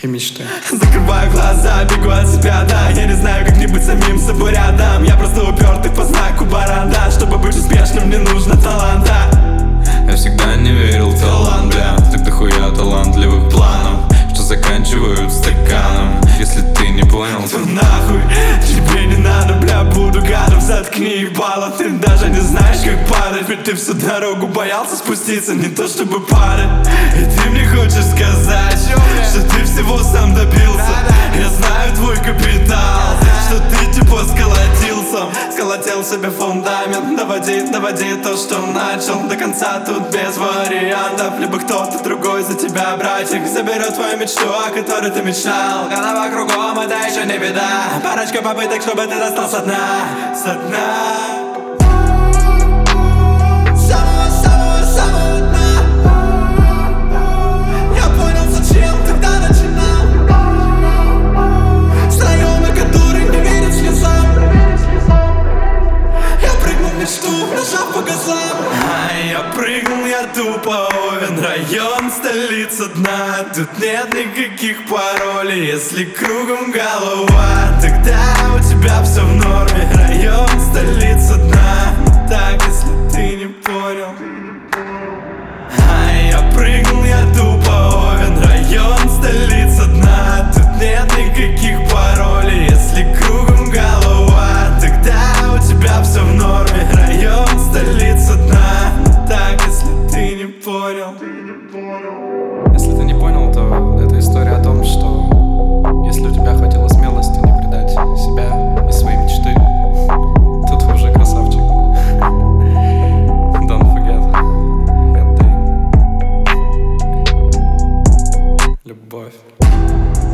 и мечты. Закрываю глаза, бегу от себя, да. Я не знаю, как не быть самим собой рядом. Я просто упертый по знаку баранда. Чтобы быть успешным, мне нужно таланта. Я всегда не верил в талант, бля. Так дохуя талантливых планов, что заканчивают стаканом. Если ты не понял, то нахуй тебе не надо, бля, буду гадом. Заткни ебало, ты даже не знаешь, как падать. Ведь ты всю дорогу боялся спуститься, не то чтобы падать. И ты мне хочешь сказать, что ты всего сам добился. Я знаю твой капитал, что ты типа сколотил себе фундамент. Доводи то, что начал до конца, тут без вариантов. Либо кто-то другой за тебя, братик, заберет твою мечту, о которой ты мечтал. Голова кругом, это еще не беда. Парочка попыток, чтобы ты достал со дна. Со дна. Я прыгнул, я тупо Овен, район, столица дна. Тут нет никаких паролей, если кругом голова, тогда у тебя все в норме. Район, столица дна. Так, если ты не понял. Я прыгнул, я тупо Овен, район, столица дна. Тут нет никаких паролей, если кругом голова, тогда у тебя все в норме. Район, столица дна. Так, если ты не понял. Если ты не понял, то это история о том, что если у тебя хватило смелости не предать себя и свои мечты, то ты уже красавчик. Don't forget. Любовь.